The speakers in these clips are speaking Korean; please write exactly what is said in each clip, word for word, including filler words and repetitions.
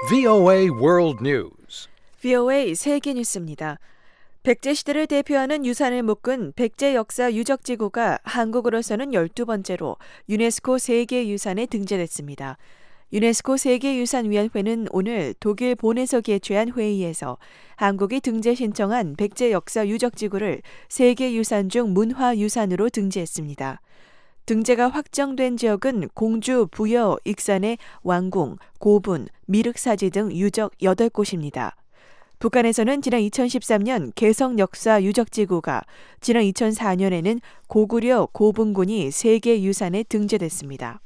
브이오에이 World News. 브이오에이 세계 뉴스입니다. 백제 시대를 대표하는 유산을 묶은 백제 역사 유적지구가 한국으로서는 열두 번째로 유네스코 세계유산에 등재됐습니다. 유네스코 세계유산위원회는 오늘 독일 본에서 개최한 회의에서 한국이 등재 신청한 백제 역사 유적지구를 세계유산 중 문화유산으로 등재했습니다. 등재가 확정된 지역은 공주, 부여, 익산의 왕궁, 고분, 미륵사지 등 유적 여덟 곳입니다. 북한에서는 지난 이천십삼 년 개성 역사 유적지구가, 지난 이천사 년에는 고구려 고분군이 세계유산에 등재됐습니다.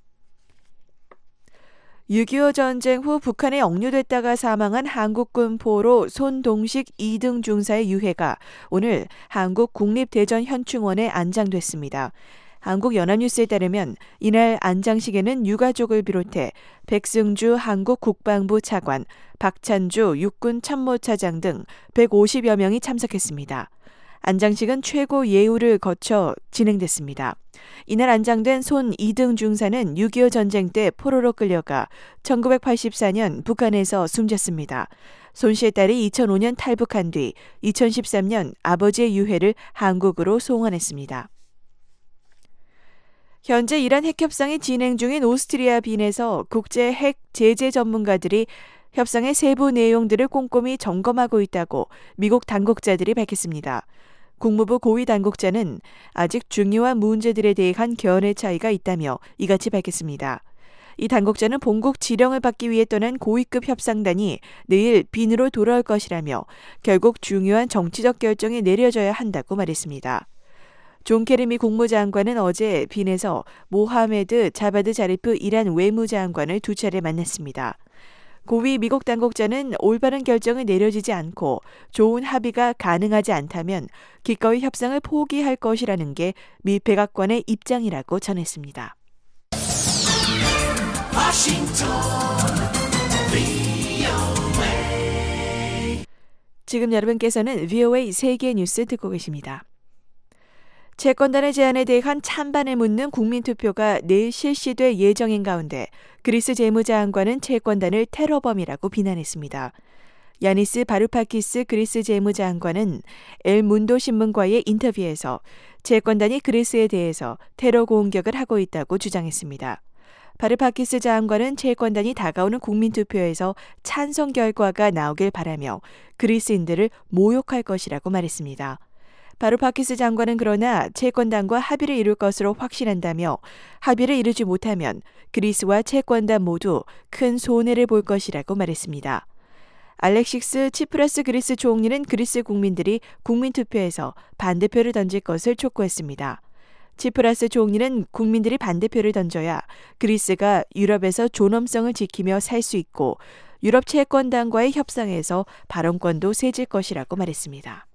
육이오 전쟁 후 북한에 억류됐다가 사망한 한국군 포로 손동식 이 등 중사의 유해가 오늘 한국 국립대전현충원에 안장됐습니다. 한국연합뉴스에 따르면 이날 안장식에는 유가족을 비롯해 백승주 한국국방부 차관, 박찬주 육군 참모차장 등 백오십여 명이 참석했습니다. 안장식은 최고 예우를 거쳐 진행됐습니다. 이날 안장된 손 이 등 중사는 육이오 전쟁 때 포로로 끌려가 천구백팔십사 년 북한에서 숨졌습니다. 손 씨의 딸이 이천오 년 탈북한 뒤 이천십삼 년 아버지의 유해를 한국으로 송환했습니다. 현재 이란 핵협상이 진행 중인 오스트리아 빈에서 국제 핵 제재 전문가들이 협상의 세부 내용들을 꼼꼼히 점검하고 있다고 미국 당국자들이 밝혔습니다. 국무부 고위 당국자는 아직 중요한 문제들에 대한 견해 차이가 있다며 이같이 밝혔습니다. 이 당국자는 본국 지령을 받기 위해 떠난 고위급 협상단이 내일 빈으로 돌아올 것이라며 결국 중요한 정치적 결정이 내려져야 한다고 말했습니다. 존 케리 미 국무장관은 어제 빈에서 모하메드 자바드 자리프 이란 외무장관을 두 차례 만났습니다. 고위 미국 당국자는 올바른 결정이 내려지지 않고 좋은 합의가 가능하지 않다면 기꺼이 협상을 포기할 것이라는 게 미 백악관의 입장이라고 전했습니다. 지금 여러분께서는 브이오에이 세계 뉴스 듣고 계십니다. 채권단의 제안에 대한 찬반을 묻는 국민투표가 내일 실시될 예정인 가운데 그리스 재무장관은 채권단을 테러범이라고 비난했습니다. 야니스 바루파키스 그리스 재무장관은 엘문도 신문과의 인터뷰에서 채권단이 그리스에 대해서 테러 공격을 하고 있다고 주장했습니다. 바르파키스 장관은 채권단이 다가오는 국민투표에서 찬성 결과가 나오길 바라며 그리스인들을 모욕할 것이라고 말했습니다. 바루파키스 장관은 그러나 채권단과 합의를 이룰 것으로 확신한다며 합의를 이루지 못하면 그리스와 채권단 모두 큰 손해를 볼 것이라고 말했습니다. 알렉시스 치프라스 그리스 총리는 그리스 국민들이 국민투표에서 반대표를 던질 것을 촉구했습니다. 치프라스 총리는 국민들이 반대표를 던져야 그리스가 유럽에서 존엄성을 지키며 살 수 있고 유럽 채권단과의 협상에서 발언권도 세질 것이라고 말했습니다.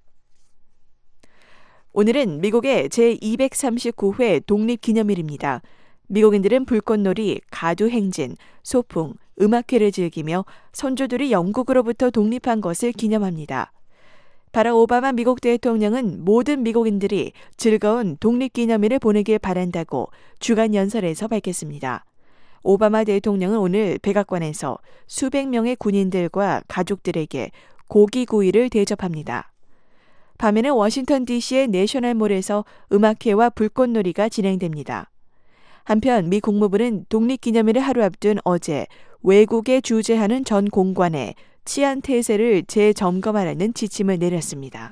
오늘은 미국의 제이백삼십구 회 독립기념일입니다. 미국인들은 불꽃놀이, 가두행진, 소풍, 음악회를 즐기며 선조들이 영국으로부터 독립한 것을 기념합니다. 바락 오바마 미국 대통령은 모든 미국인들이 즐거운 독립기념일을 보내길 바란다고 주간 연설에서 밝혔습니다. 오바마 대통령은 오늘 백악관에서 수백 명의 군인들과 가족들에게 고기구이를 대접합니다. 밤에는 워싱턴 디씨의 내셔널몰에서 음악회와 불꽃놀이가 진행됩니다. 한편 미 국무부는 독립기념일을 하루 앞둔 어제 외국에 주재하는 전 공관에 치안 태세를 재점검하라는 지침을 내렸습니다.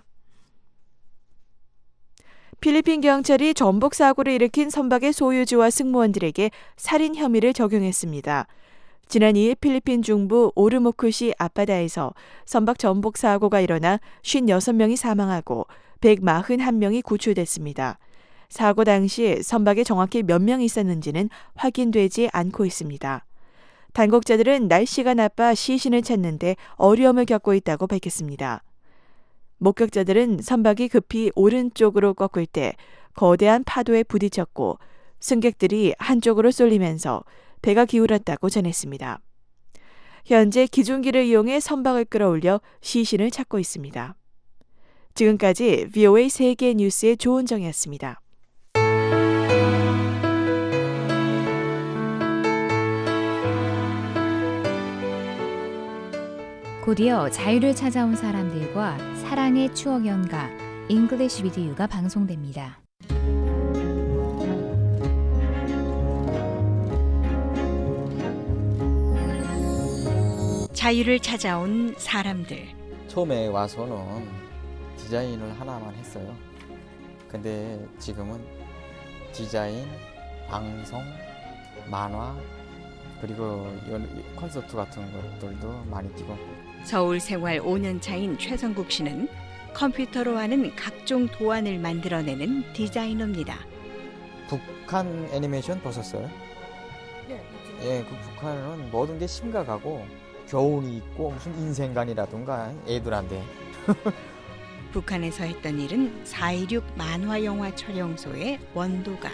필리핀 경찰이 전복 사고를 일으킨 선박의 소유주와 승무원들에게 살인 혐의를 적용했습니다. 지난 이 일 필리핀 중부 오르모쿠시 앞바다에서 선박 전복 사고가 일어나 오십육 명이 사망하고 백사십일 명이 구출됐습니다. 사고 당시 선박에 정확히 몇 명이 있었는지는 확인되지 않고 있습니다. 당국자들은 날씨가 나빠 시신을 찾는데 어려움을 겪고 있다고 밝혔습니다. 목격자들은 선박이 급히 오른쪽으로 꺾을 때 거대한 파도에 부딪혔고 승객들이 한쪽으로 쏠리면서 배가 기울었다고 전했습니다. 현재 기중기를 이용해 선박을 끌어올려 시신을 찾고 있습니다. 지금까지 브이오에이 세계 뉴스의 조은정이었습니다. 곧이어 자유를 찾아온 사람들과 사랑의 추억 연가 English with You가 방송됩니다. 자유를 찾아온 사람들. 처음에 와서는 디자인을 하나만 했어요. 근데 지금은 디자인, 방송, 만화, 그리고 콘서트 같은 것들도 많이 뛰고. 서울 생활 오 년 차인 최성국 씨는 컴퓨터로 하는 각종 도안을 만들어내는 디자이너입니다. 북한 애니메이션 보셨어요? 네. 예, 그 북한은 모든 게 심각하고 교훈이 있고 무슨 인생관이라든가 애들한테. 북한에서 했던 일은 사이육 만화 영화 촬영소의 원도가.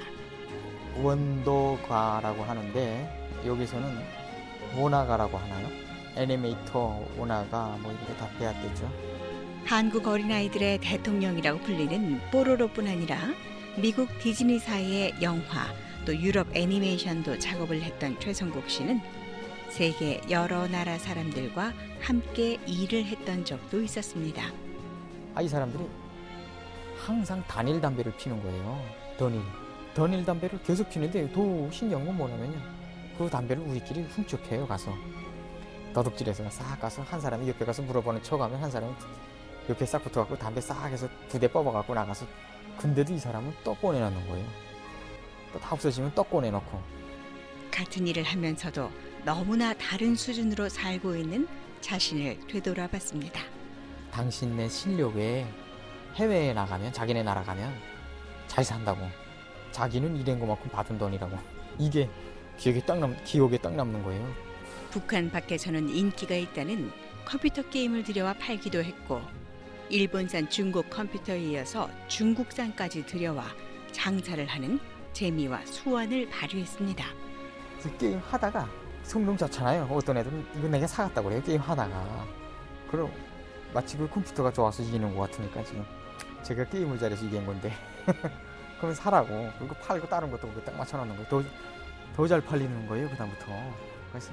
원도가라고 하는데 여기서는 원화가라고 하나요? 애니메이터 원화가 뭐 이렇게 다 배웠겠죠. 한국 어린아이들의 대통령이라고 불리는 뽀로로뿐 아니라 미국 디즈니사의 영화 또 유럽 애니메이션도 작업을 했던 최성국 씨는 세계 여러 나라 사람들과 함께 일을 했던 적도 있었습니다. 아, 이 사람들이 항상 단일 담배를 피는 거예요. 단일. 단일 담배를 계속 피는데 더 신기한 건 뭐냐면요. 그 담배를 우리끼리 훔쳐펴요. 가서. 도둑질해서 싹 가서 한 사람이 옆에 가서 물어보는 척하면 한 사람은 옆에 싹 붙어갖고 담배 싹 해서 두 대 뽑아갖고 나가서. 근데도 이 사람은 또 꺼내놓는 거예요. 또 다 없어지면 또 꺼내놓고. 같은 일을 하면서도 너무나 다른 수준으로 살고 있는 자신을 되돌아봤습니다. 당신네 실력에 해외에 나가면, 자기네 나라 가면 잘 산다고. 자기는 일한 것만큼 받은 돈이라고. 이게 기억에 딱 남, 기억에 딱 남는 거예요. 북한 밖에서는 인기가 있다는 컴퓨터 게임을 들여와 팔기도 했고 일본산 중국 컴퓨터에 이어서 중국산까지 들여와 장사를 하는 재미와 수완을 발휘했습니다. 그 게임 하다가 성능 좋잖아요. 어떤 애들은 이거 내가 사갔다고 그래요. 게임 하다가. 그럼 마치 그 컴퓨터가 좋아서 이기는 것 같으니까 지금 제가 게임을 잘해서 이긴 건데 그러면 사라고. 그리고 팔고 다른 것도 딱 맞춰놓는 거예요. 더, 더 잘 팔리는 거예요. 그 다음부터. 그래서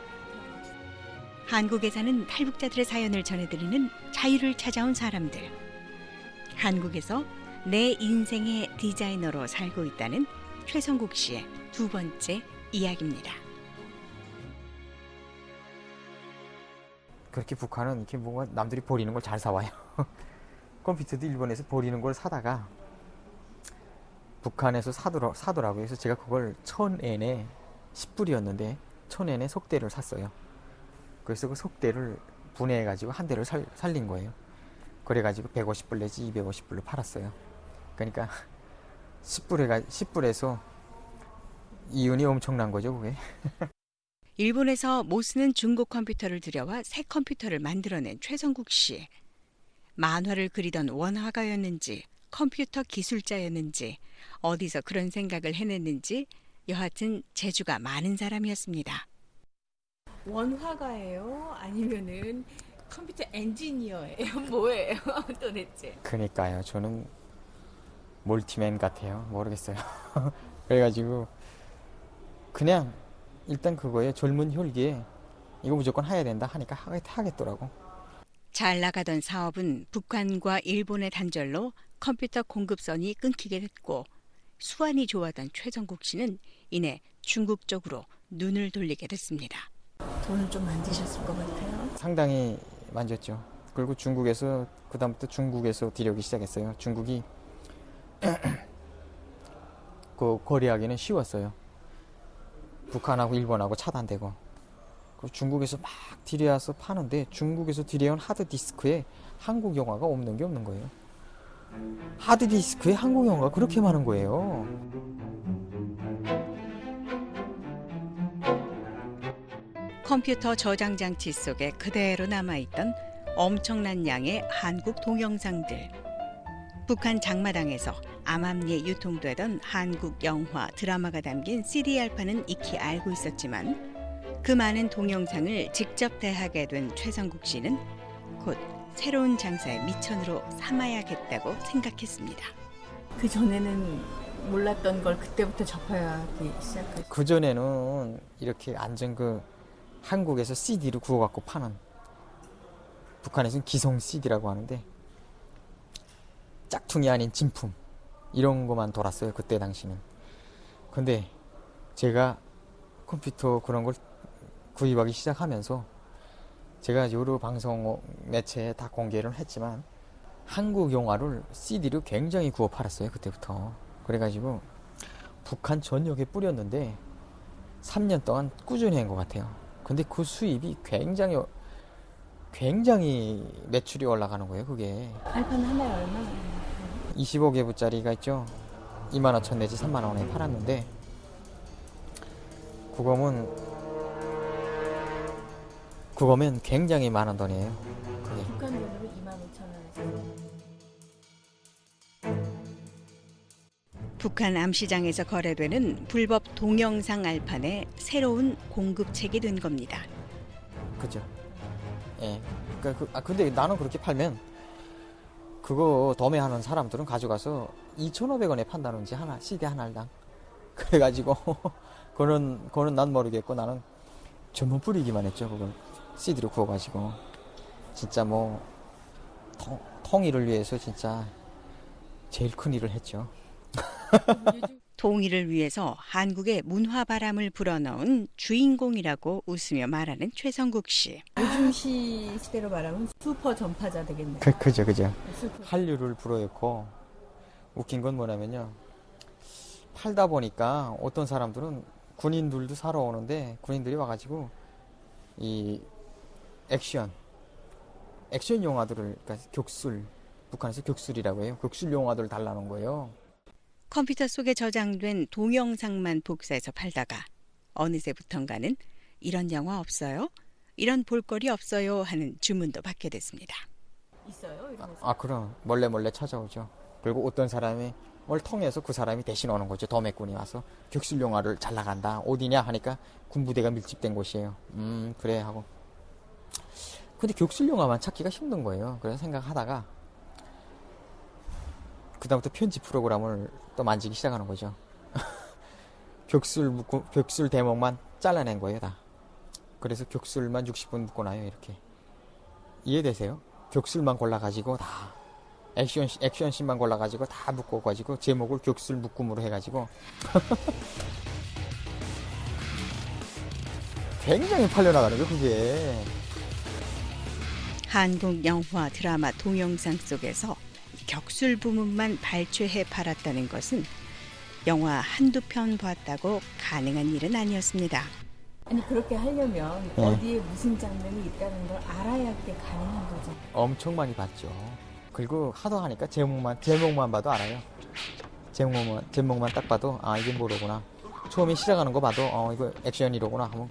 한국에 사는 탈북자들의 사연을 전해드리는 자유를 찾아온 사람들. 한국에서 내 인생의 디자이너로 살고 있다는 최성국 씨의 두 번째 이야기입니다. 그렇게 북한은 이렇게 뭔가 남들이 버리는 걸 잘 사와요. 컴퓨터도 일본에서 버리는 걸 사다가 북한에서 사더라, 사더라고요. 그래서 제가 그걸 천엔에 십 불이었는데 천엔에 속대를 샀어요. 그래서 그 속대를 분해해가지고 한 대를 살, 살린 거예요. 그래가지고 백오십 불 내지 이백오십 불로 팔았어요. 그러니까 십 불에, 십 불에서 이윤이 엄청난 거죠, 그게. 일본에서 못 쓰는 중국 컴퓨터를 들여와 새 컴퓨터를 만들어낸 최성국 씨. 만화를 그리던 원화가였는지 컴퓨터 기술자였는지 어디서 그런 생각을 해냈는지 여하튼 재주가 많은 사람이었습니다. 원화가예요? 아니면은 컴퓨터 엔지니어예요? 뭐예요 도대체? 그러니까요. 저는 멀티맨 같아요. 모르겠어요. 그래가지고 그냥 일단 그거에 젊은 혈기에 이거 무조건 해야 된다 하니까 하겠더라고. 잘 나가던 사업은 북한과 일본의 단절로 컴퓨터 공급선이 끊기게 됐고 수완이 좋았던 최성국 씨는 이내 중국 쪽으로 눈을 돌리게 됐습니다. 돈을 좀 만드셨을 것 같아요. 상당히 만졌죠. 그리고 중국에서 그 다음부터 중국에서 들여오기 시작했어요. 중국이 그 거래하기는 쉬웠어요. 북한하고 일본하고 차단되고. 그 중국에서 막 들여와서 파는데 중국에서 들여온 하드디스크에 한국 영화가 없는 게 없는 거예요. 하드디스크에 한국 영화가 그렇게 많은 거예요. 컴퓨터 저장 장치 속에 그대로 남아있던 엄청난 양의 한국 동영상들. 북한 장마당에서 암암리에 유통되던 한국 영화, 드라마가 담긴 씨디알판은 익히 알고 있었지만 그 많은 동영상을 직접 대하게 된 최성국 씨는 곧 새로운 장사의 미천으로 삼아야겠다고 생각했습니다. 그 전에는 몰랐던 걸 그때부터 접하기 시작했어요. 그 전에는 이렇게 안전 그 한국에서 씨디를 구워갖고 파는 북한에서는 기성 씨디라고 하는데 짝퉁이 아닌 진품 이런 것만 돌았어요. 그때 당시는. 근데 제가 컴퓨터 그런 걸 구입하기 시작하면서 제가 여러 방송 매체에 다 공개를 했지만 한국 영화를 씨디로 굉장히 구워 팔았어요. 그때부터. 그래가지고 북한 전역에 뿌렸는데 삼 년 동안 꾸준히 한 것 같아요. 근데 그 수입이 굉장히 굉장히 매출이 올라가는 거예요. 그게 알판 하나에 얼마나? 이십오 개부짜리가 있죠. 이만 오천 내지 삼만 원에 팔았는데 그거면 그거면 굉장히 많은 돈이에요. 그게. 북한 돈으로 이만 오천 원에서. 북한 암시장에서 거래되는 불법 동영상 알판의 새로운 공급책이 된 겁니다. 그죠. 예. 그러니까 그, 아 근데 나는 그렇게 팔면 그거 도매하는 사람들은 가져가서 이천오백 원에 판다는지 하나 씨디 하나당. 그래가지고 그거는 그거는 난 모르겠고 나는 전문 뿌리기만 했죠. 그걸 씨디로 구워가지고 진짜 뭐 통, 통일을 위해서 진짜 제일 큰 일을 했죠. 통일을 위해서 한국의 문화 바람을 불어넣은 주인공이라고 웃으며 말하는 최성국 씨. 요즘 시 시대로 말하면 슈퍼 전파자 되겠네요. 그, 그죠 그죠. 슈퍼. 한류를 불어넣고 웃긴 건 뭐냐면요. 팔다 보니까 어떤 사람들은 군인들도 사러 오는데 군인들이 와가지고 이 액션 액션 영화들을 그러니까 격술 북한에서 격술이라고 해요. 격술 영화들을 달라는 거예요. 컴퓨터 속에 저장된 동영상만 복사해서 팔다가 어느새부턴가는 이런 영화 없어요? 이런 볼거리 없어요? 하는 주문도 받게 됐습니다. 있어요? 이러면서. 아 그럼 몰래 몰래 찾아오죠. 그리고 어떤 사람이 뭘 통해서 그 사람이 대신 오는 거죠. 도매꾼이 와서 격술 영화를 잘 나간다. 어디냐 하니까 군부대가 밀집된 곳이에요. 음 그래 하고. 근데 격술 영화만 찾기가 힘든 거예요. 그래서 생각하다가 그다음부터 편집 프로그램을 또 만지기 시작하는 거죠. 격술 묶고 격술 대목만 잘라낸 거예요 다. 그래서 격술만 육십 분 묶고 나요 이렇게. 이해되세요? 격술만 골라가지고 다 액션 액션 씬만 골라가지고 다 묶어가지고 제목을 격술 묶음으로 해가지고 굉장히 팔려나가는 거예요 그게. 한국 영화 드라마 동영상 속에서 격술 부문만 발췌해 팔았다는 것은 영화 한두 편 봤다고 가능한 일은 아니었습니다. 아니 그렇게 하려면 네. 어디에 무슨 장면이 있다는 걸 알아야 그게 가능한 거죠. 엄청 많이 봤죠. 그리고 하도 하니까 제목만 제목만 봐도 알아요. 제목만 제목만 딱 봐도 아 이게 뭐로구나. 처음에 시작하는 거 봐도 어 이거 액션이로구나 하면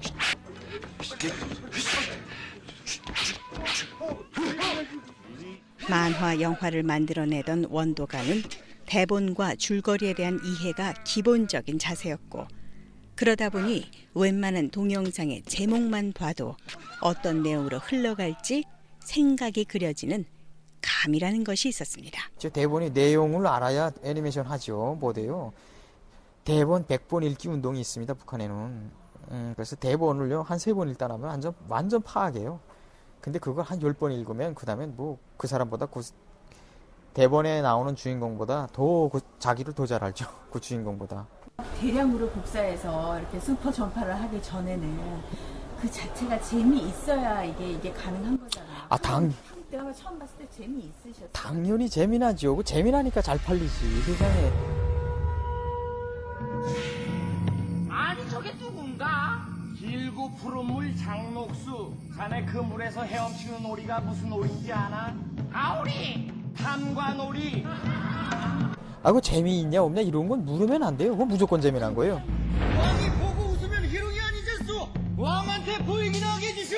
만화 영화를 만들어내던 원도가는 대본과 줄거리에 대한 이해가 기본적인 자세였고 그러다 보니 웬만한 동영상의 제목만 봐도 어떤 내용으로 흘러갈지 생각이 그려지는 감이라는 것이 있었습니다. 저 대본의 내용을 알아야 애니메이션 하죠. 뭐돼요. 대본 백 번 읽기 운동이 있습니다. 북한에는. 음, 그래서 대본을요 한 세 번 읽다라면 완전 완전 파악해요. 근데 그걸 한 열 번 읽으면 그 다음엔 뭐 그 사람보다 그 대본에 나오는 주인공보다 더 그 자기를 더 잘 알죠. 그 주인공보다. 대량으로 복사해서 이렇게 슈퍼 전파를 하기 전에는 그 자체가 재미있어야 이게 이게 가능한 거잖아요. 아, 당 내가 처음 봤을 때 재미있으셨어요? 당연히 재미나죠. 그 재미나니까 잘 팔리지 세상에. 아니 저게 누군가? 길고 푸른 물 장녹수. 자네 그 물에서 헤엄치는 오리가 무슨 오리인지 아나? 가오리! 탐관오리! 아, 그 재미있냐 없냐 이런 건 물으면 안 돼요. 그건 무조건 재미난 거예요. 왕이 보고 웃으면 희롱이 아니겠소! 왕한테 보이긴 하게 해주시오!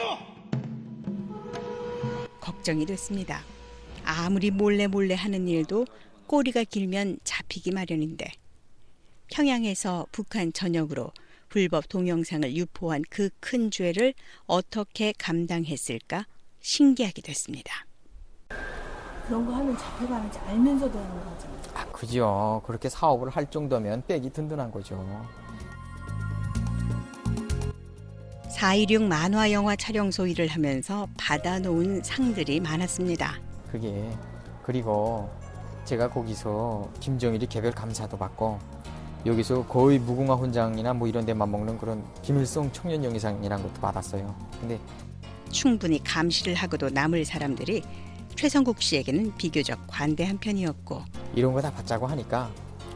걱정이 됐습니다. 아무리 몰래 몰래 하는 일도 꼬리가 길면 잡히기 마련인데 평양에서 북한 전역으로 불법 동영상을 유포한 그 큰 죄를 어떻게 감당했을까 신기하게 됐습니다. 그런 거 하면 잡혀가는지 알면서도 하는 거죠. 아, 그죠. 그렇게 사업을 할 정도면 백이 든든한 거죠. 사일육 만화 영화 촬영소 일을 하면서 받아놓은 상들이 많았습니다. 그게 그리고 제가 거기서 김정일이 개별 감사도 받고 여기서 거의 무궁화 훈장이나 뭐 이런 데만 먹는 그런 김일성 청년 영예상이라는 것도 받았어요. 근데 충분히 감시를 하고도 남을 사람들이 최성국 씨에게는 비교적 관대한 편이었고 이런 거 다 받자고 하니까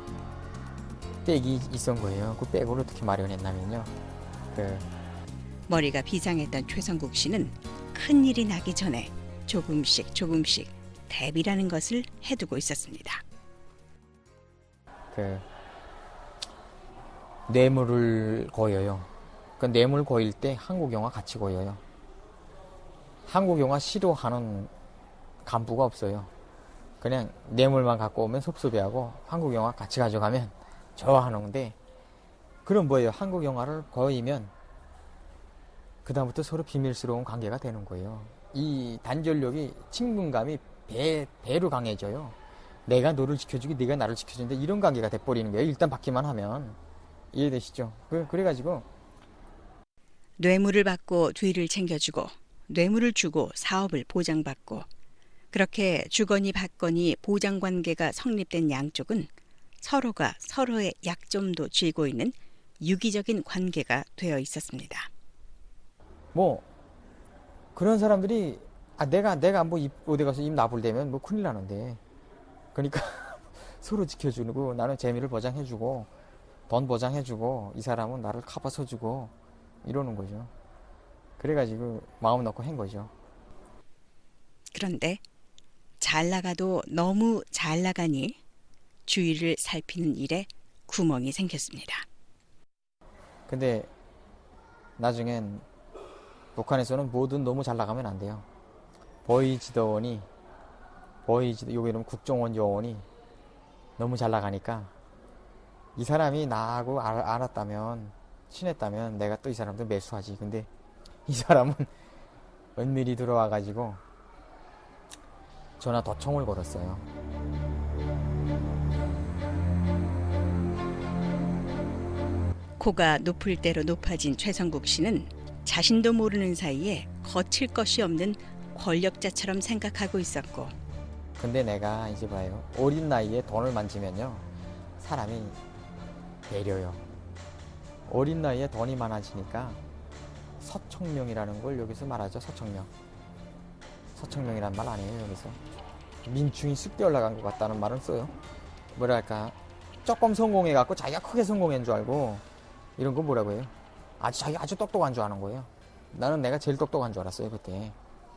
백이 있었던 거예요. 그 백을 어떻게 마련했냐면요. 그 머리가 비상했던 최성국 씨는 큰일이 나기 전에 조금씩 조금씩 대비라는 것을 해두고 있었습니다. 그 뇌물을 고여요. 그 뇌물 고일 때 한국 영화 같이 고여요. 한국 영화 싫어하는 간부가 없어요. 그냥 뇌물만 갖고 오면 섭섭해하고 한국 영화 같이 가져가면 좋아하는데 그럼 뭐예요? 한국 영화를 고이면 그 다음부터 서로 비밀스러운 관계가 되는 거예요. 이 단절력이 친분감이 배, 배로 강해져요. 내가 너를 지켜주기 네가 나를 지켜주는데 이런 관계가 돼버리는 거예요. 일단 받기만 하면. 이해되시죠? 그, 그래가지고 뇌물을 받고 뒤를 챙겨주고 뇌물을 주고 사업을 보장받고 그렇게 주거니 받거니 보장관계가 성립된 양쪽은 서로가 서로의 약점도 쥐고 있는 유기적인 관계가 되어 있었습니다. 뭐 그런 사람들이 아 내가 내가 뭐 입, 어디 가서 입 나불대면 뭐 큰일 나는데 그러니까 서로 지켜주고 나는 재미를 보장해주고 돈 보장해주고 이 사람은 나를 커버 서주고 이러는 거죠. 그래가지고 마음 놓고 한 거죠. 그런데 잘 나가도 너무 잘 나가니 주위를 살피는 일에 구멍이 생겼습니다. 근데 나중엔 북한에서는 뭐든 너무 잘 나가면 안 돼요. 보이지더원이 보이지도 여기 이러면 국정원 요원이 너무 잘 나가니까 이 사람이 나하고 알, 알았다면 친했다면 내가 또 이 사람도 매수하지. 근데 이 사람은 은밀히 들어와가지고 전화 도청을 걸었어요. 코가 높을 대로 높아진 최성국 씨는 자신도 모르는 사이에 거칠 것이 없는 권력자처럼 생각하고 있었고 근데 내가 이제 봐요. 어린 나이에 돈을 만지면요. 사람이 내려요. 어린 나이에 돈이 많아지니까 서청명이라는 걸 여기서 말하죠. 서청명. 서청명이란 말 아니에요. 여기서. 민중이 쑥 올라간 것 같다는 말은 써요. 뭐랄까 조금 성공해갖고 자기가 크게 성공한 줄 알고 이런 거 뭐라고 해요? 아주 자기가 아주 똑똑한 줄 아는 거예요. 나는 내가 제일 똑똑한 줄 알았어요. 그때.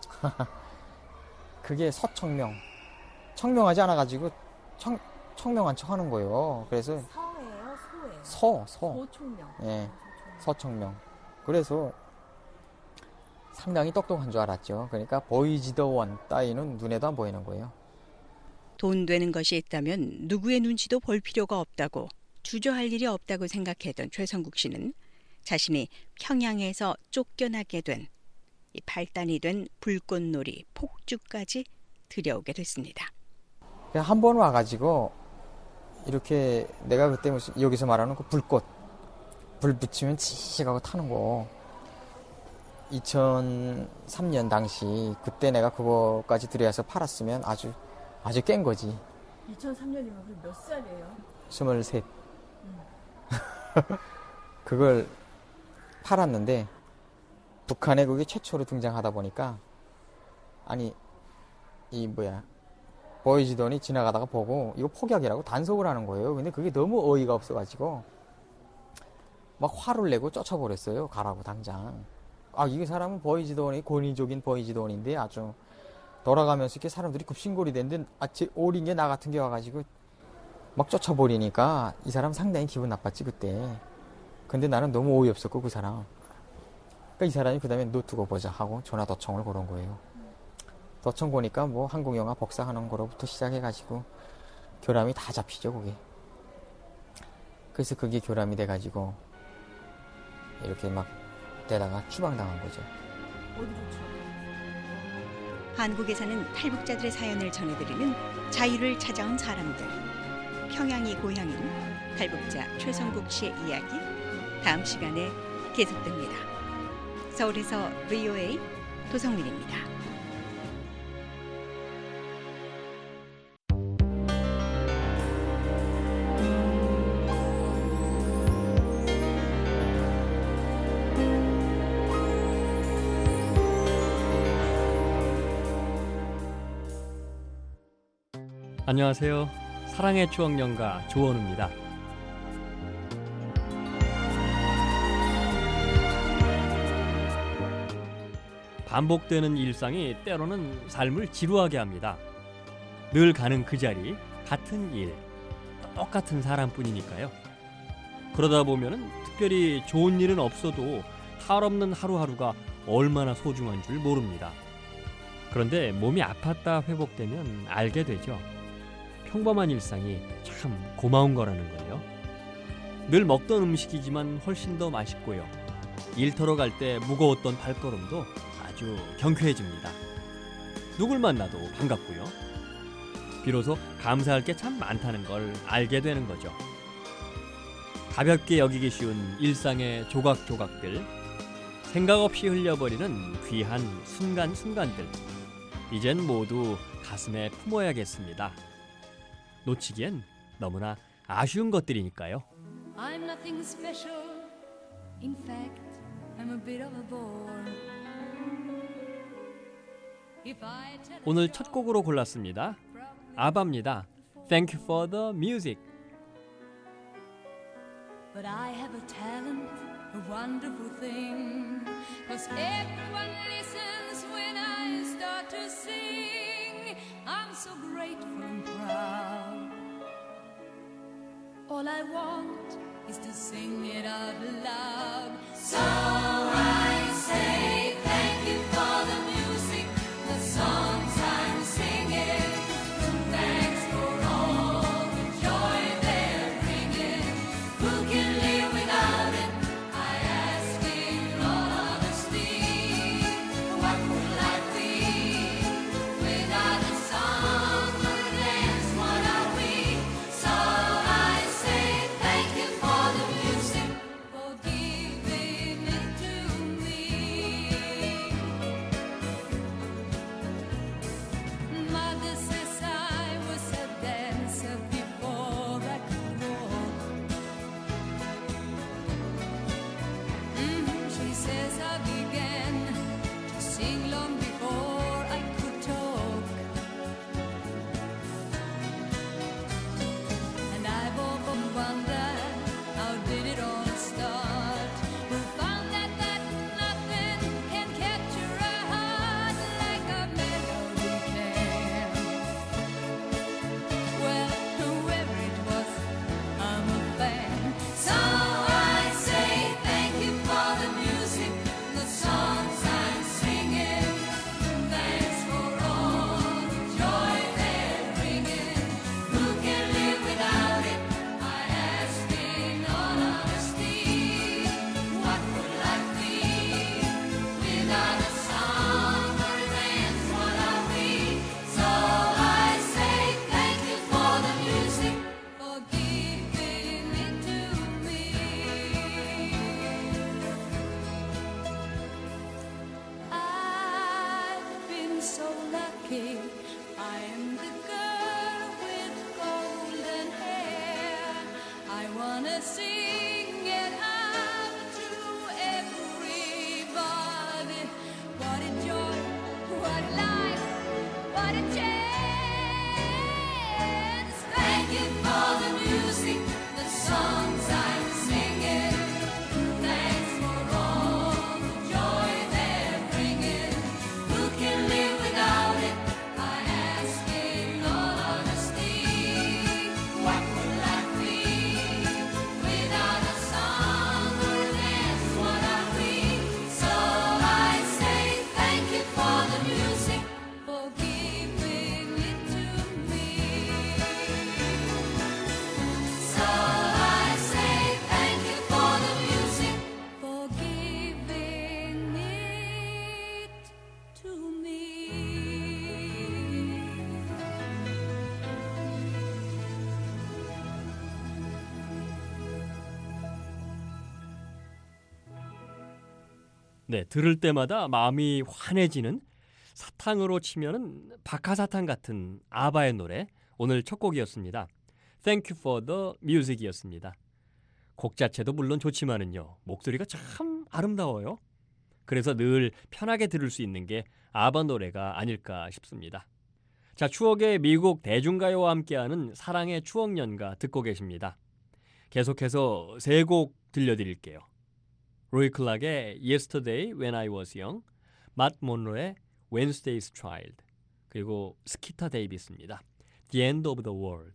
그게 서청명. 청명하지 않아가지고 청, 청명한 척 하는 거예요. 그래서 서예요, 소예요. 서, 서. 소총명. 예, 서청명. 그래서 상당히 똑똑한 줄 알았죠. 그러니까 보이지도 원 따위는 눈에도 안 보이는 거예요. 돈 되는 것이 있다면 누구의 눈치도 볼 필요가 없다고 주저할 일이 없다고 생각했던 최성국 씨는 자신이 평양에서 쫓겨나게 된 이 발단이 된 불꽃놀이 폭주까지 들여오게 됐습니다. 한 번 와가지고 이렇게 내가 그때 무슨 여기서 말하는 그 불꽃 불 붙이면 치익하고 타는 거 이천삼 년 당시 그때 내가 그거까지 들여와서 팔았으면 아주 아주 깬 거지. 이천삼 년이면 그럼 몇 살이에요? 스물셋. 음. 그걸 팔았는데 북한에 그게 최초로 등장하다 보니까 아니 이 뭐야 보이지더니 지나가다가 보고 이거 폭약이라고 단속을 하는 거예요. 근데 그게 너무 어이가 없어가지고 막 화를 내고 쫓아버렸어요. 가라고 당장. 아 이 사람은 보이지더니 권위적인 보이지더인데 아주 돌아가면서 이렇게 사람들이 급신골이 됐는데 아, 제 어린 게 나 같은 게 와가지고 막 쫓아버리니까 이 사람 상당히 기분 나빴지 그때. 근데 나는 너무 어이없었고 그 사람. 그러니까 이 사람이 그 다음에 너 두고 보자 하고 전화 도청을 걸은 거예요. 도청 보니까 뭐 한국 영화 복사하는 거로부터 시작해가지고 교람이 다 잡히죠 그게. 그래서 그게 교람이 돼가지고 이렇게 막 되다가 추방당한 거죠. 어디로 추방? 한국에서는 탈북자들의 사연을 전해드리는 자유를 찾아온 사람들. 평양이 고향인 탈북자 최성국 씨의 이야기 다음 시간에 계속됩니다. 서울에서 브이오에이 도성민입니다. 안녕하세요. 사랑의 추억 연가 조원우입니다. 반복되는 일상이 때로는 삶을 지루하게 합니다. 늘 가는 그 자리, 같은 일, 똑같은 사람뿐이니까요. 그러다 보면은 특별히 좋은 일은 없어도 탈없는 하루하루가 얼마나 소중한 줄 모릅니다. 그런데 몸이 아팠다 회복되면 알게 되죠. 평범한 일상이 참 고마운 거라는 걸요. 늘 먹던 음식이지만 훨씬 더 맛있고요. 일터로 갈 때 무거웠던 발걸음도 아주 경쾌해집니다. 누굴 만나도 반갑고요. 비로소 감사할 게 참 많다는 걸 알게 되는 거죠. 가볍게 여기기 쉬운 일상의 조각조각들, 생각 없이 흘려버리는 귀한 순간순간들, 이젠 모두 가슴에 품어야겠습니다. 놓치기엔 너무나 아쉬운 것들이니까요. I'm nothing special. In fact, I'm a bit of a bore. If I tell a 오늘 첫 곡으로 골랐습니다. 아바입니다. Thank you for the music. But I have a talent, a wonderful thing. 'Cause everyone listens when I start to sing. I'm so grateful and proud. All I want is to sing it out loud. So I say thank you for the music, the songs I'm singing. Thanks for all the joy they're bringing. Who can live without it? I ask in all honesty. What would life be without a song? What a dance, what are we? So I say thank you for the music, for giving 네, 들을 때마다 마음이 환해지는 사탕으로 치면은 박하사탕 같은 아바의 노래, 오늘 첫 곡이었습니다. Thank you for the music이었습니다. 곡 자체도 물론 좋지만은요, 목소리가 참 아름다워요. 그래서 늘 편하게 들을 수 있는 게 아바 노래가 아닐까 싶습니다. 자, 추억의 미국 대중가요와 함께하는 사랑의 추억연가 듣고 계십니다. 계속해서 세 곡 들려드릴게요. 로이 클락의 Yesterday When I Was Young, 맷 몬로의 Wednesday's Child, 그리고 스키타 데이비스입니다. The End of the World.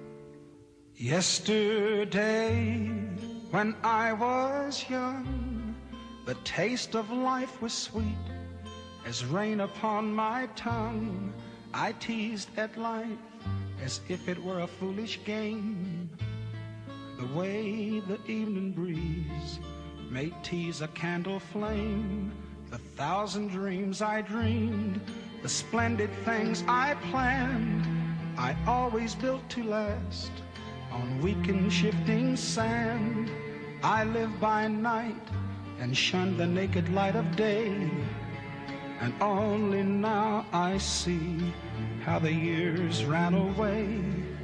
Yesterday when I was young, the taste of life was sweet as rain upon my tongue. I teased at life as if it were a foolish game, the way the evening breeze may tease a candle flame. The thousand dreams I dreamed, the splendid things I planned, I always built to last on weak and shifting sand. I live by night and shun the naked light of day, and only now I see how the years ran away.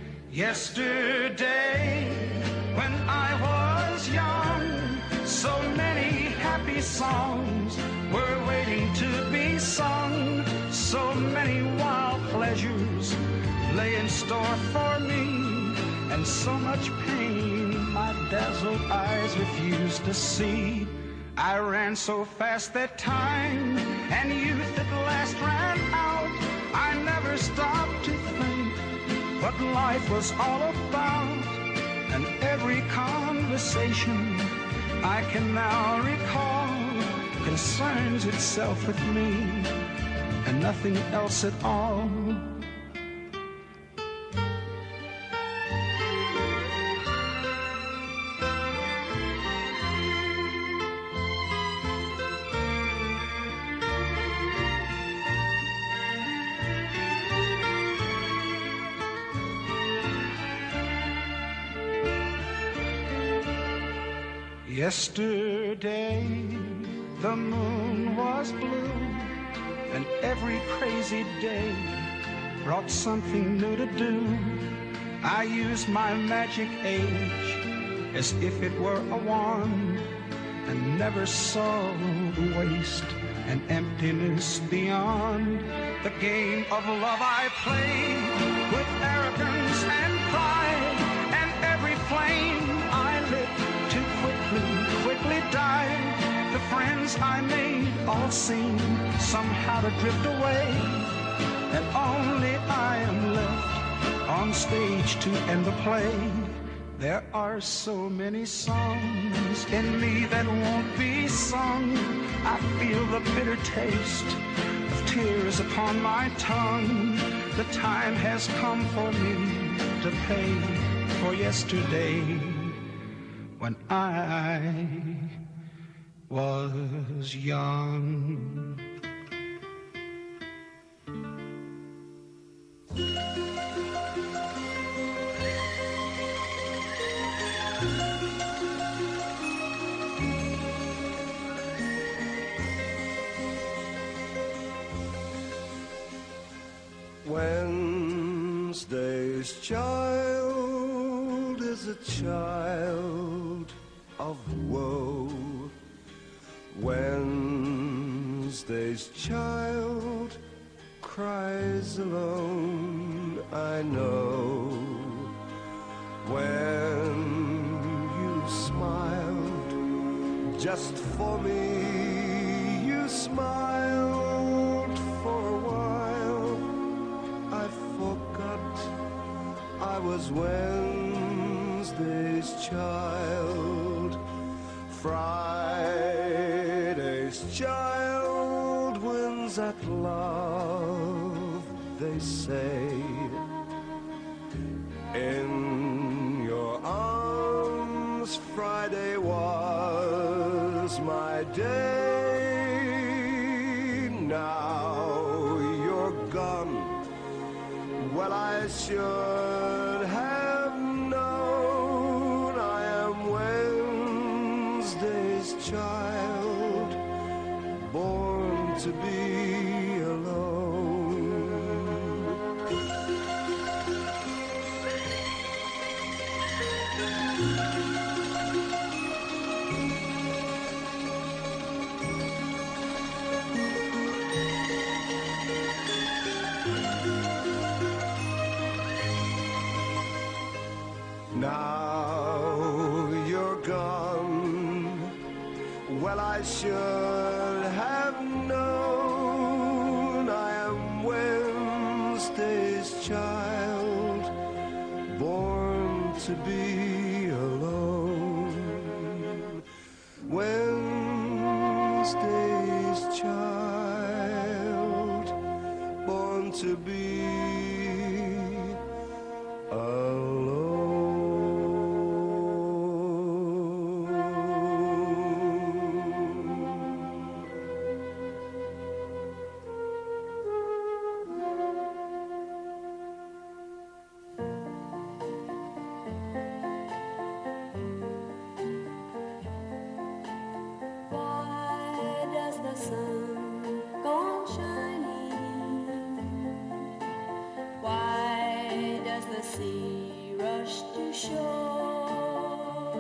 Yesterday when I was young, so many happy songs were waiting to be sung. So many wild pleasures lay in store for me, and so much pain my dazzled eyes refused to see. I ran so fast that time and youth at last ran out. I never stopped to think what life was all about, and every conversation I can now recall concerns itself with me and nothing else at all. Yesterday the moon was blue, and every crazy day brought something new to do. I used my magic age as if it were a wand, and never saw the waste and emptiness beyond. The game of love I played with arrogance and pride, and every flame I lit too quickly, quickly died. The friends I made all seemed somehow to drift away, and only I am left on stage to end the play. There are so many songs in me that won't be sung. I feel the bitter taste of tears upon my tongue. The time has come for me to pay for yesterday when I was young. Wednesday's child is a child of woe. Wednesday's child cries alone, I know. When you smiled just for me, you smiled for a while. I forgot I was Wednesday's child. Friday's child wins at love, they say. In your arms, Friday was my day. Now you're gone. Well, I should have known I am Wednesday's child. born to be alone. Now you're gone. Well, I should have known I am Wednesday's child, born to be alone. Wednesday's child, born to be alone. Why does the sun go on shining? Why does the sea rush to shore?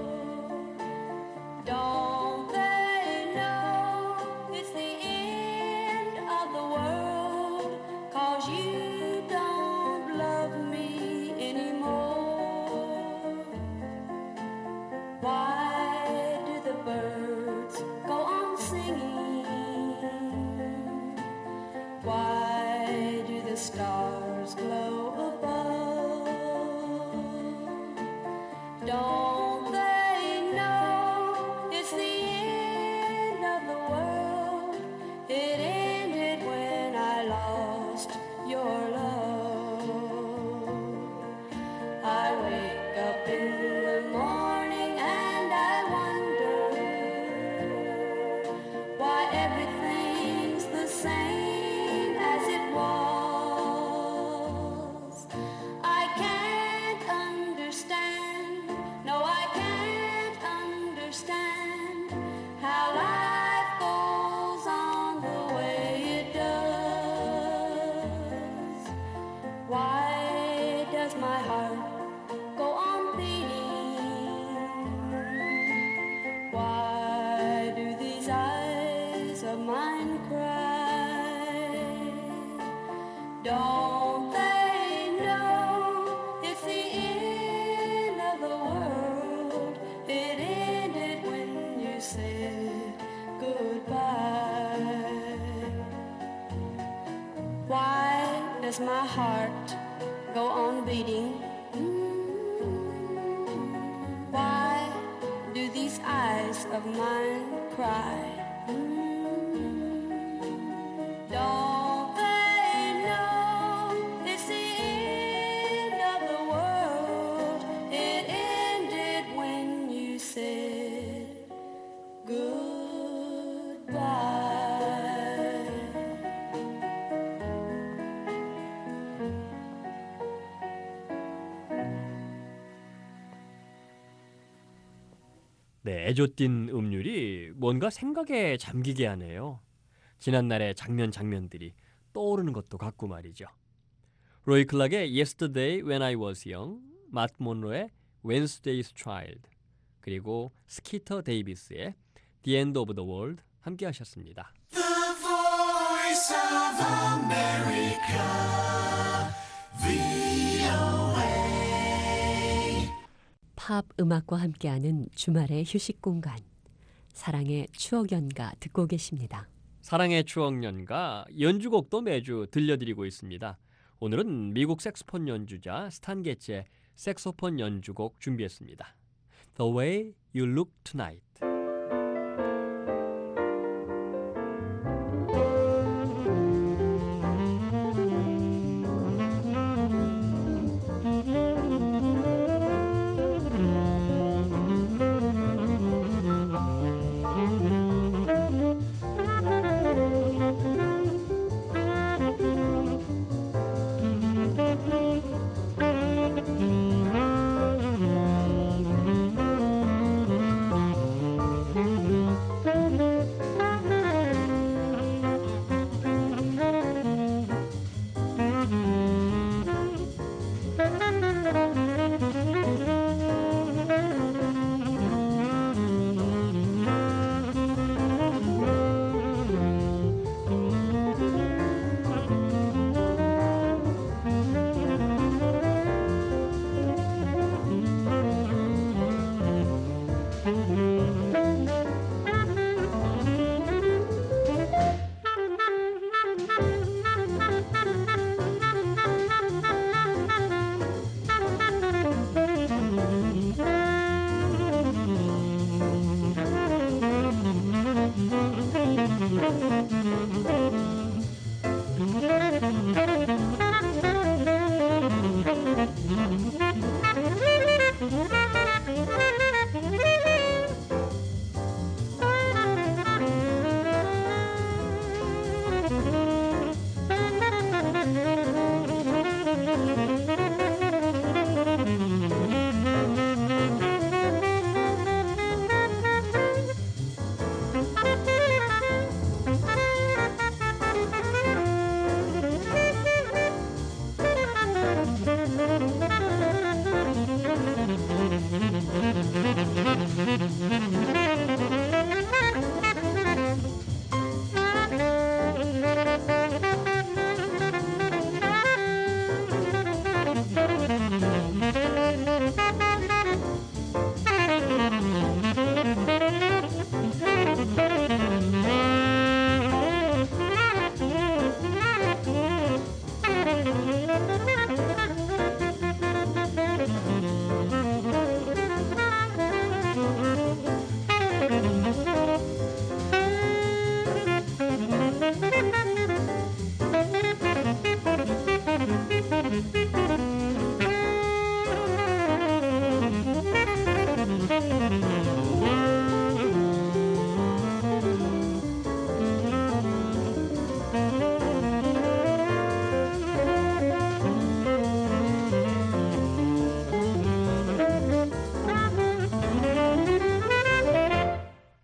Don't they know it's the end of the world? 'Cause you don't love me anymore. Why do the birds go on singing? Why do the stars glow above? Don't they know it's the end of the world? It ended when I lost your love. I wake up in the morning and I wonder why everything's the same as it was. I can't understand, no, I can't understand how life goes on the way it does. Why does my heart go on beating? Why do these eyes of mine cry? Don't they know it's the end of the world? It ended when you said goodbye. Why does my heart go on beating? Why do these eyes of mine cry? Don't they know it's the end of the world? It ended when you said goodbye. 네, 애조띤 음률이 뭔가 생각에 잠기게 하네요. 지난날의 장면 장면들이 떠오르는 것도 같고 말이죠. 로이 클락의 Yesterday When I Was Young, 마트 몬로의 Wednesday's Child, 그리고 스키터 데이비스의 The End of the World 함께 하셨습니다. The Voice of America, 브이오에이. 팝 음악과 함께하는 주말의 휴식 공간, 사랑의 추억 연가 듣고 계십니다. 사랑의 추억 연가 연주곡도 매주 들려드리고 있습니다. 오늘은 미국 색소폰 연주자 스탄 게츠의 색소폰 연주곡 준비했습니다. The Way You Look Tonight.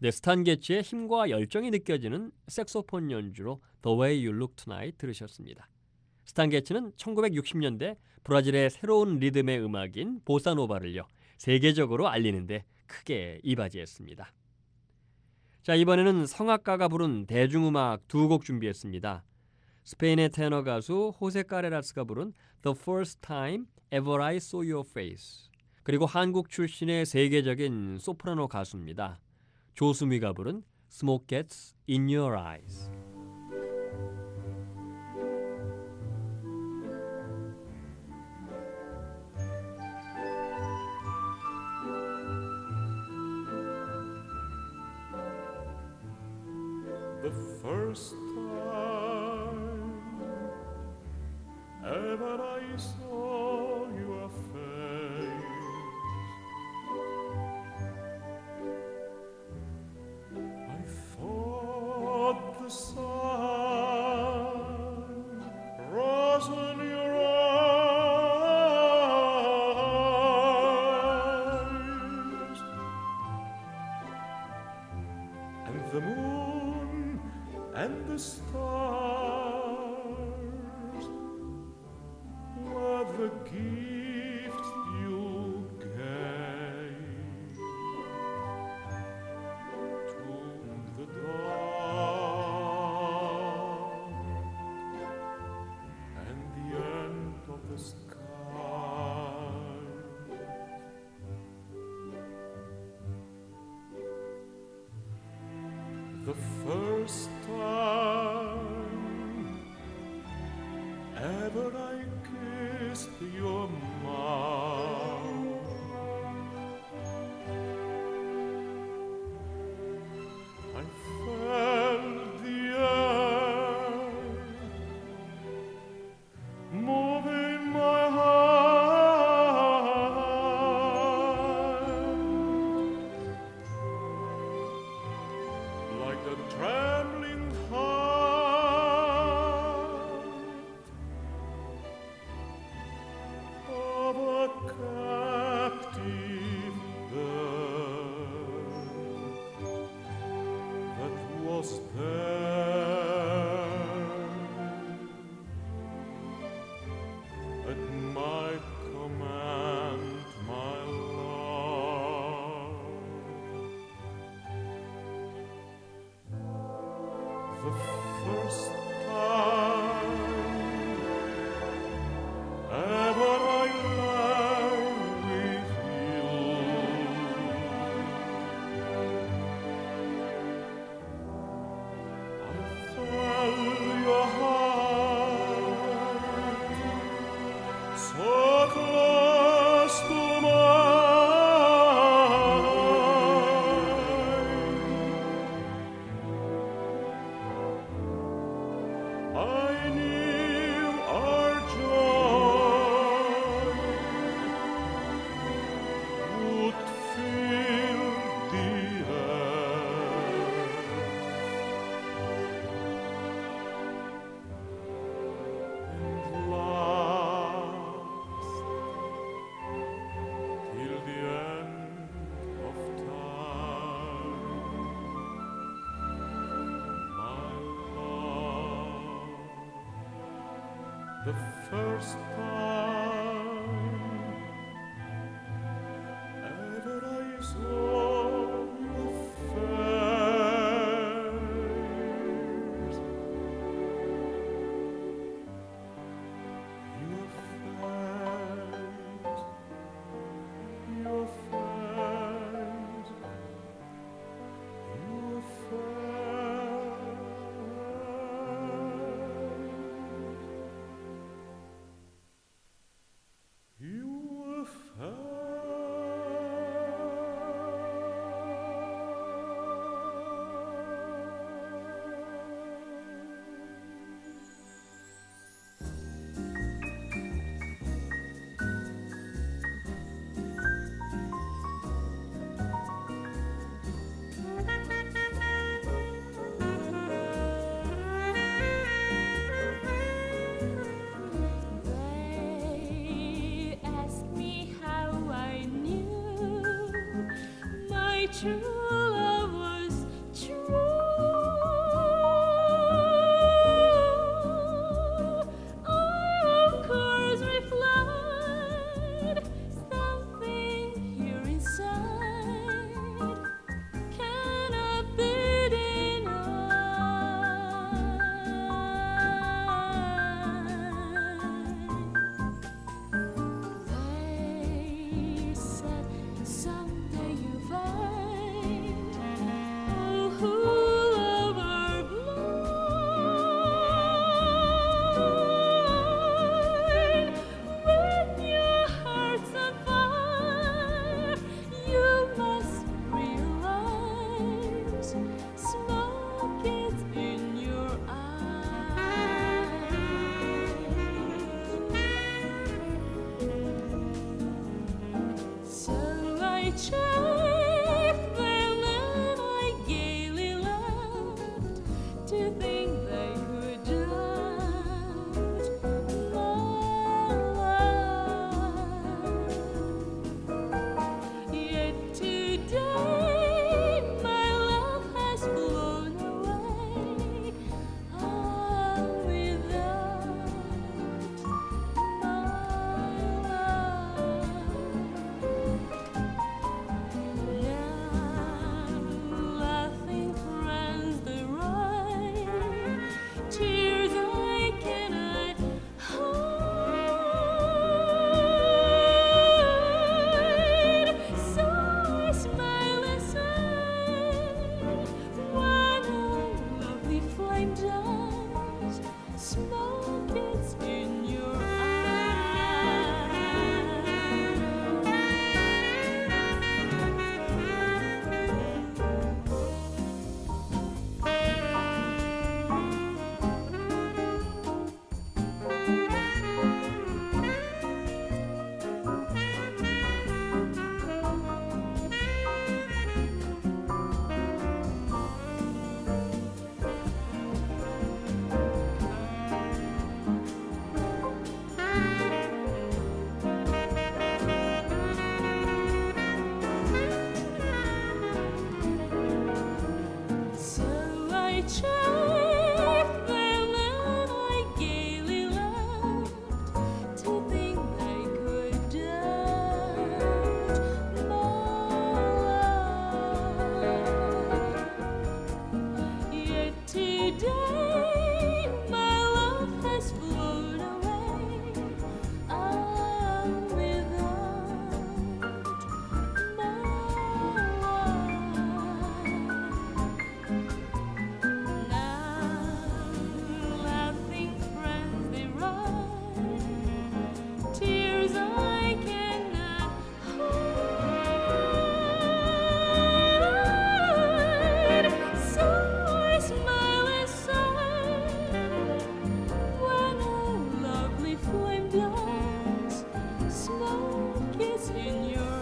네, 스탄 게츠의 힘과 열정이 느껴지는 색소폰 연주로 The Way You Look Tonight 들으셨습니다. 스탄 게츠는 천구백육십 년대 브라질의 새로운 리듬의 음악인 보사노바를요 세계적으로 알리는데 크게 이바지했습니다. 자, 이번에는 성악가가 부른 대중음악 두 곡 준비했습니다. 스페인의 테너 가수 호세 카레라스가 부른 The First Time Ever I Saw Your Face, 그리고 한국 출신의 세계적인 소프라노 가수입니다. 조수미가 부른 Smoke Gets In Your Eyes. The first time ever I saw your face, I thought the sun rose in your eyes, and the moon and the stars were the gifts you gave to the dark and the end of the sky. The first time ever I kissed your mouth, I felt the air move in my hand like the trembling heart of a captive bird that was there at my command, my love. The first time ever I lay with you, I felt your heart so close to mine. I knew our joy would fill the earth, and last till the end of time, my love. The first time ever I saw your face, your face, your face, your face. Your They ask me how I knew my true love was chafe, then I gaily laughed to think I could doubt my love. Yet today my love has flown away. I'm without my laughing friends they run, tears I cannot hide. So I smile and sigh when a lovely flame dies. Smoke is in your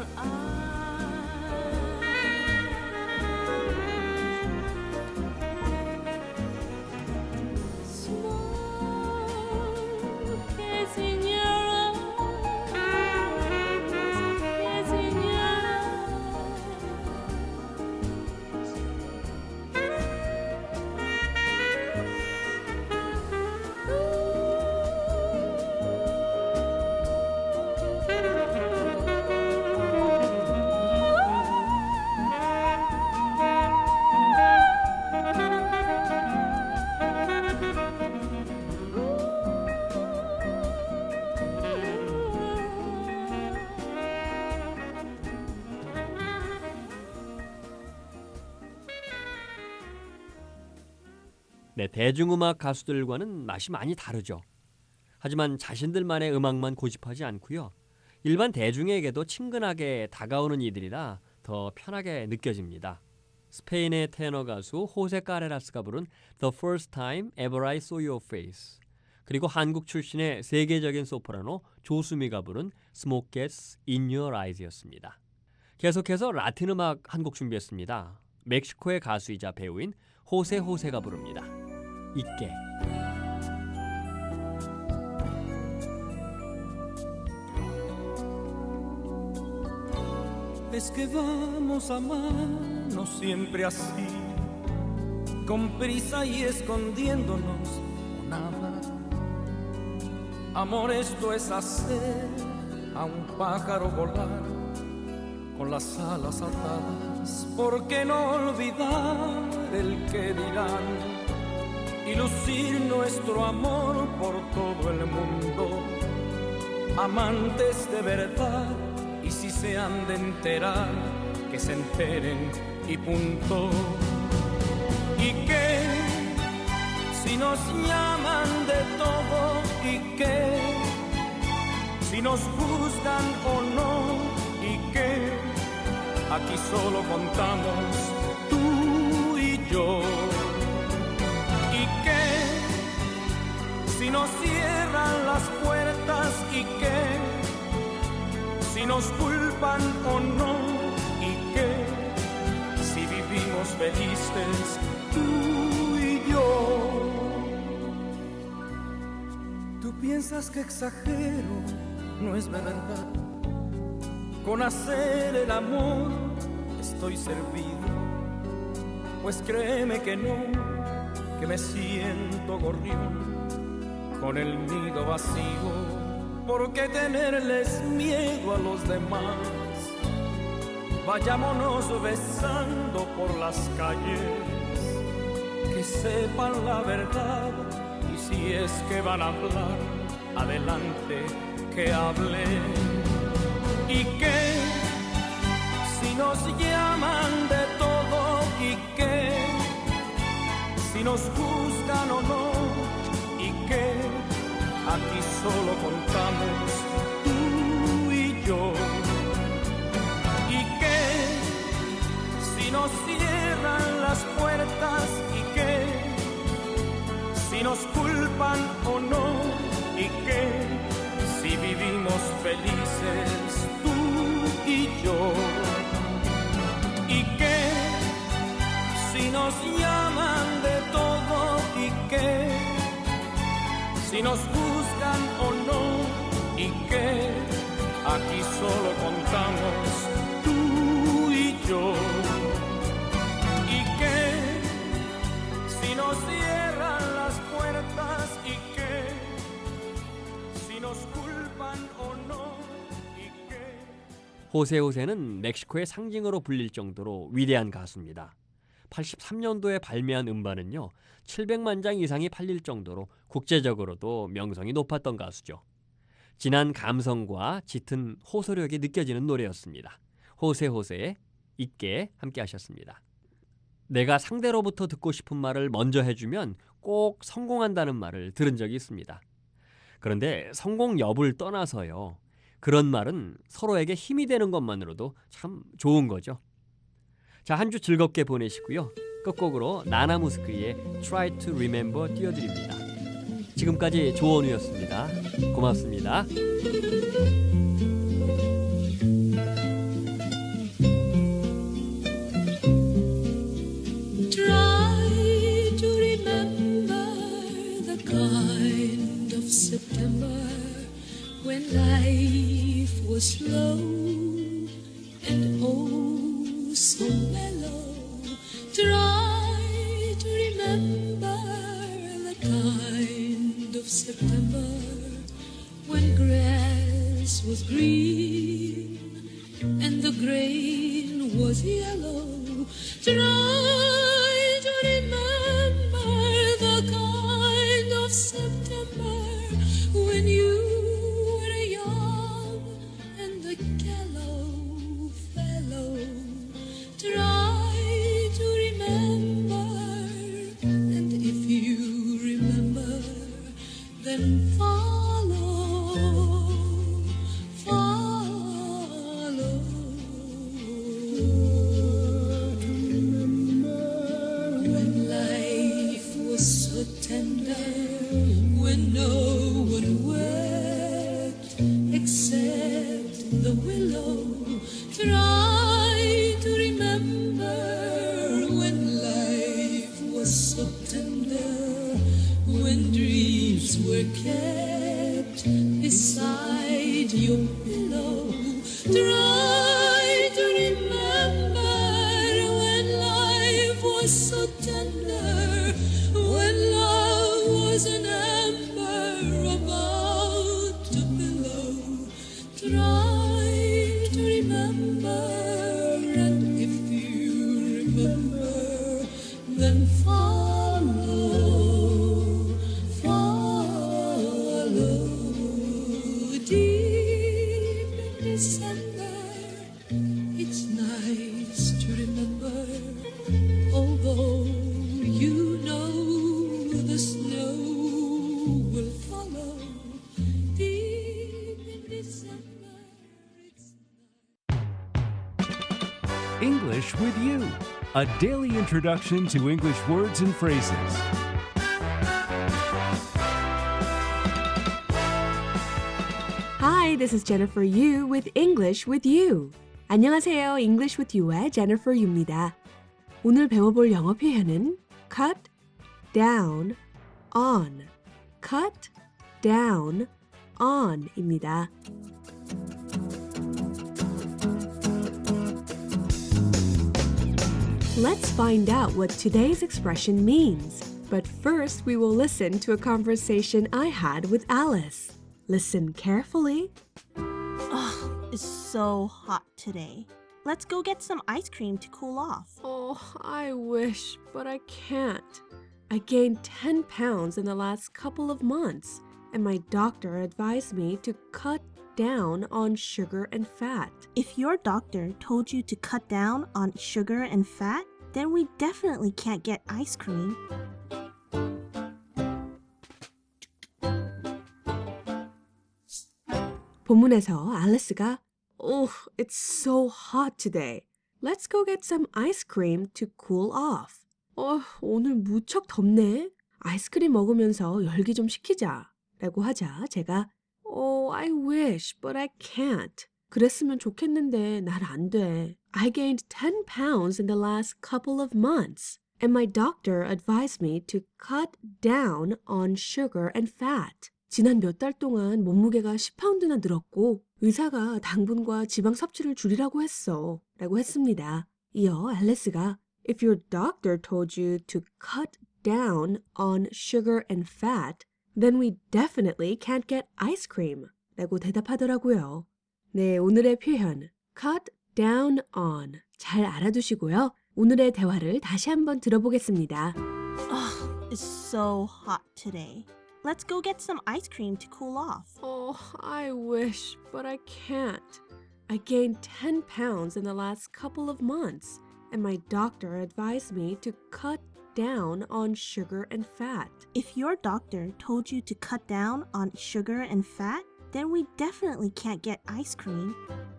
Smoke is in your eyes, is in your 네, 대중음악 가수들과는 맛이 많이 다르죠. 하지만 자신들만의 음악만 고집하지 않고요. 일반 대중에게도 친근하게 다가오는 이들이라 더 편하게 느껴집니다. 스페인의 테너 가수 호세 카레라스가 부른 The First Time Ever I Saw Your Face, 그리고 한국 출신의 세계적인 소프라노 조수미가 부른 Smoke Gets in Your Eyes였습니다. 계속해서 라틴 음악 한 곡 준비했습니다. 멕시코의 가수이자 배우인 호세 호세가 부릅니다. 있게. Es que vamos a amarnos siempre así, con prisa y escondiéndonos o nada. Amor, esto es hacer a un pájaro volar con las alas atadas. ¿Por qué no olvidar el que dirán y lucir nuestro amor por todo el mundo? Amantes de verdad, y si se han de enterar, que se enteren y punto. ¿Y qué? Si nos llaman de todo, ¿y qué? Si nos juzgan o no, ¿y qué? Aquí solo contamos tú y yo. ¿Y qué? Si nos cierran las puertas, ¿y qué? Si nos culpan o no, ¿y qué? Si vivimos felices tú y yo. Tú piensas que exagero, no es verdad. Con hacer el amor estoy servido, pues créeme que no, que me siento gorrión con el nido vacío. ¿Por qué tenerles miedo a los demás? Vayámonos besando por las calles, que sepan la verdad, y si es que van a hablar, adelante que hablen. ¿Y qué? Si nos llaman de todo, ¿y qué? Si nos juzgan o no, ¿y qué? Aquí solo contamos tú y yo. ¿Y qué? Si nos cierran las puertas, ¿y qué? Si nos culpan o no, ¿y qué? Si vivimos felices tú y yo. ¿Y qué? Si nos llaman de todo, ¿y qué? Si nos juzgan o no, ¿y qué? Aquí solo contamos tú y yo. ¿Y qué? Si nos cierran las puertas y qué, si nos culpan o no y qué. 호세 호세는 멕시코의 상징으로 불릴 정도로 위대한 가수입니다. 팔십삼 년도에 발매한 음반은요, 칠백만 장 이상이 팔릴 정도로 국제적으로도 명성이 높았던 가수죠. 진한 감성과 짙은 호소력이 느껴지는 노래였습니다. 호세 호세의 있게 함께 하셨습니다. 내가 상대로부터 듣고 싶은 말을 먼저 해주면 꼭 성공한다는 말을 들은 적이 있습니다. 그런데 성공 여부를 떠나서요, 그런 말은 서로에게 힘이 되는 것만으로도 참 좋은 거죠. 자, 한 주 즐겁게 보내시고요. 끝곡으로 나나무스크의 Try to Remember 띄워드립니다. 지금까지 조원우였습니다. 고맙습니다. Try to remember the kind of September when life was slow and oh so mellow. Try to remember the kind of September when grass was green and the grain was yellow. Try to remember the kind of September when you were young and a callow fellow. Try to remember, and if you remember, then follow, follow. When life was so tender, when no one wept except the willow. Try to remember when life was so tender, when dreams were kept beside your pillow. Try to remember when life was so tender, when love was an ember about to billow. Try to remember, and if you remember, then follow, follow. Deep in December, it's nice to remember, although you know the snow will follow. Deep in December, it's English with You, a daily introduction to English words and phrases. Hi, this is Jennifer Yu with English with You. 안녕하세요. English with You의 Jennifer Yu입니다. 오늘 배워볼 영어 표현은 cut down on, cut down on입니다. Let's find out what today's expression means. But first, we will listen to a conversation I had with Alice. Listen carefully. Ugh, it's so hot today. Let's go get some ice cream to cool off. Oh, I wish, but I can't. I gained ten pounds in the last couple of months, and my doctor advised me to cut down on sugar and fat. If your doctor told you to cut down on sugar and fat, then we definitely can't get ice cream. 본문에서 알리스가 Oh, it's so hot today. Let's go get some ice cream to cool off. 어, 오늘 무척 덥네. 아이스크림 먹으면서 열기 좀 식히자. 라고 하자 제가 Oh, I wish, but I can't. 그랬으면 좋겠는데 날 안 돼. I gained ten pounds in the last couple of months. And my doctor advised me to cut down on sugar and fat. 지난 몇 달 동안 몸무게가 십 파운드나 늘었고 의사가 당분과 지방 섭취를 줄이라고 했어. 라고 했습니다. 이어 앨리스가 If your doctor told you to cut down on sugar and fat, then we definitely can't get ice cream. 라고 대답하더라고요. 네, 오늘의 표현 cut down on 잘 알아두시고요. 오늘의 대화를 다시 한번 들어보겠습니다. Ugh, it's so hot today. Let's go get some ice cream to cool off. Oh, I wish, but I can't. I gained ten pounds in the last couple of months, and my doctor advised me to cut down on sugar and fat. If your doctor told you to cut down on sugar and fat, then we definitely can't get ice cream.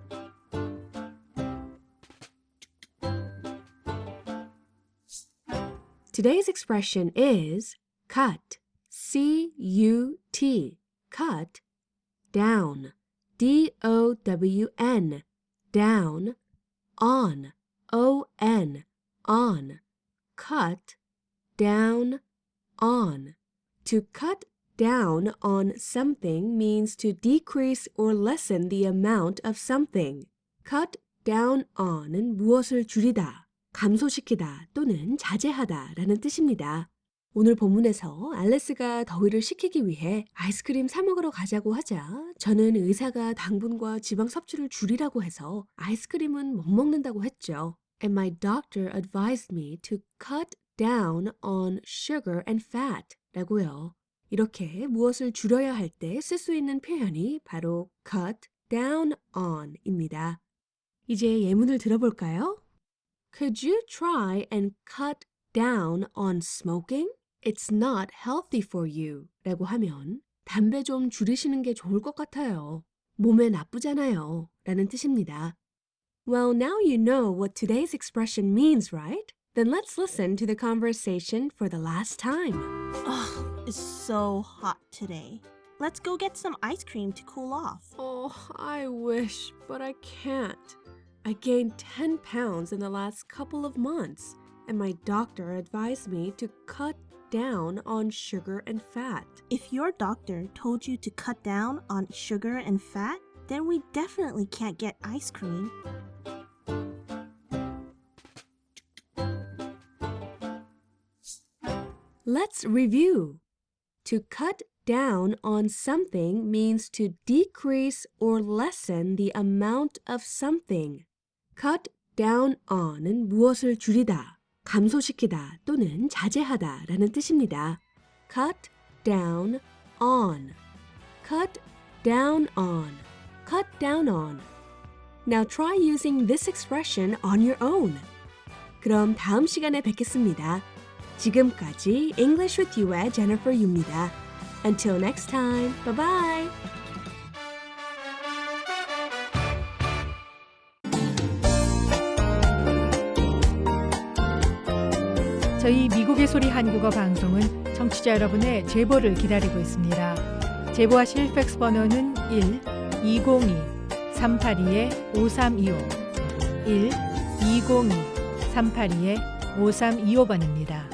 Today's expression is cut, C U T, cut, down, D O W N, down, on, O N, on, cut, down, on. To cut down on something means to decrease or lessen the amount of something. cut down on은 무엇을 줄이다, 감소시키다 또는 자제하다 라는 뜻입니다. 오늘 본문에서 알레스가 더위를 식히기 위해 아이스크림 사 먹으러 가자고 하자 저는 의사가 당분과 지방 섭취를 줄이라고 해서 아이스크림은 못 먹는다고 했죠. And my doctor advised me to cut down on sugar and fat 라고요. 이렇게 무엇을 줄여야 할 때 쓸 수 있는 표현이 바로 cut down on 입니다. 이제 예문을 들어볼까요? Could you try and cut down on smoking? It's not healthy for you. 라고 하면 담배 좀 줄이시는 게 좋을 것 같아요. 몸에 나쁘잖아요. 라는 뜻입니다. Well, now you know what today's expression means, right? Then let's listen to the conversation for the last time. Ugh, it's so hot today. Let's go get some ice cream to cool off. Oh, I wish, but I can't. I gained ten pounds in the last couple of months, and my doctor advised me to cut down on sugar and fat. If your doctor told you to cut down on sugar and fat, then we definitely can't get ice cream. Let's review. To cut down on something means to decrease or lessen the amount of something. cut down on은 무엇을 줄이다, 감소시키다 또는 자제하다 라는 뜻입니다. cut down on, cut down on, cut down on. Now try using this expression on your own. 그럼 다음 시간에 뵙겠습니다. 지금까지 English with You의 Jennifer Yu입니다. Until next time, bye bye. 저희 미국의 소리 한국어 방송은 청취자 여러분의 제보를 기다리고 있습니다. 제보하실 팩스 번호는 일 이공이 삼팔이 오삼이오 일 이공이 삼팔이 오삼이오 번입니다.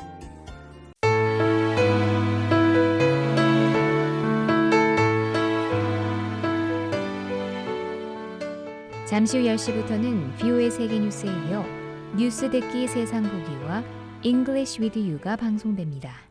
잠시 후 열 시부터는 비오의 세계 뉴스에 이어 뉴스 듣기 세상 보기와 English with You가 방송됩니다.